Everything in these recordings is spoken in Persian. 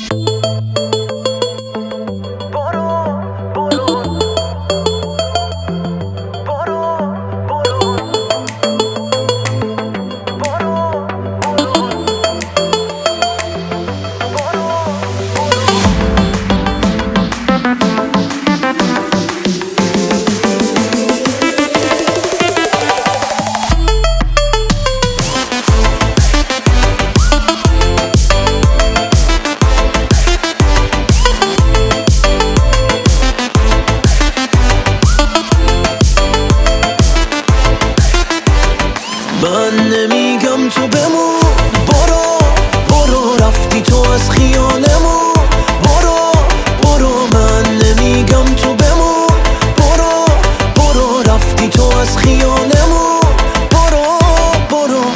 من نمیگم تو بمون، برو برو، رفتی تو از خیالمون، برو برو. من نمیگم تو بمون، برو برو، رفتی تو از خیالمون، برو برو.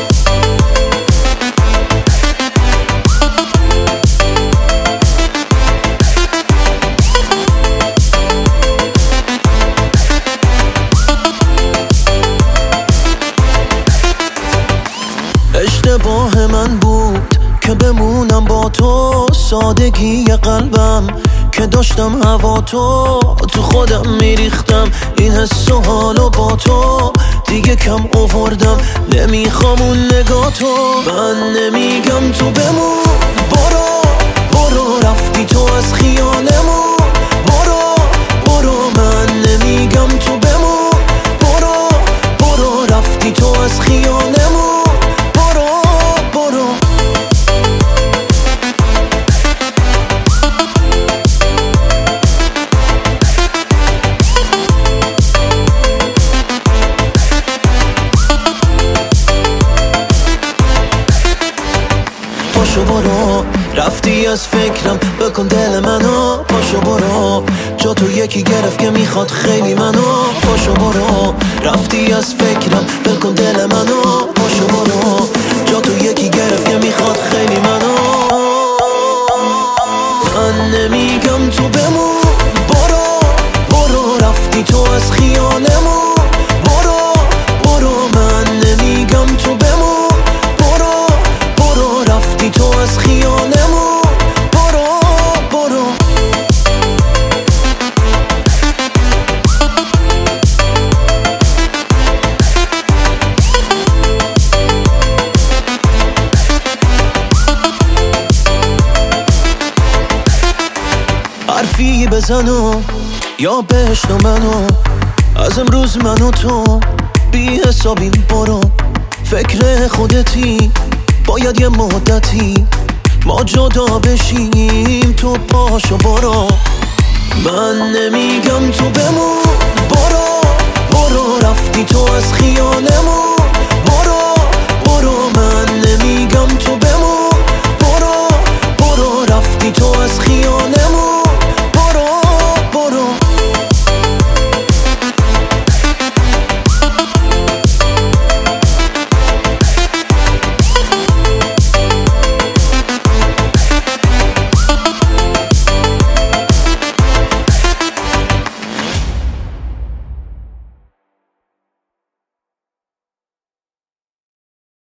اشتباه من بود که بمونم با تو، سادگی قلبم که داشتم هوا تو خودم میریختم، این حس و حالو با تو دیگه کم آوردم، نمیخوام اون نگاه تو. من نمیگم تو بمون، برو برو، رفتی تو از خیالمون، برو برو. من نمیگم تو بمون، برو برو، رفتی تو از خیالمون، پاشو برو، رفتی از فکرم، بکن دل منو، پاشو برو، جا تو یکی گرفت که میخواد خیلی منو، پاشو برو، رفتی از فکرم، بکن دل منو، پاشو برو، جا تو یکی گرفت که میخواد خیلی منو. من نمیگم تو بمون، برو برو، رفتی تو از خیالمون، برو برو. من نمیگم تو بمون، برو برو، رفتی تو از خیالمون، برو برو. حرفی بزنو یا بهشت و منو، از امروز منو تو بی حسابیم، برو فکر خودتی، باید یه مدتی ما جدا بشیم، تو پاشو برو. من نمیگم تو بمون، برو برو، رفتی تو از خیالمون،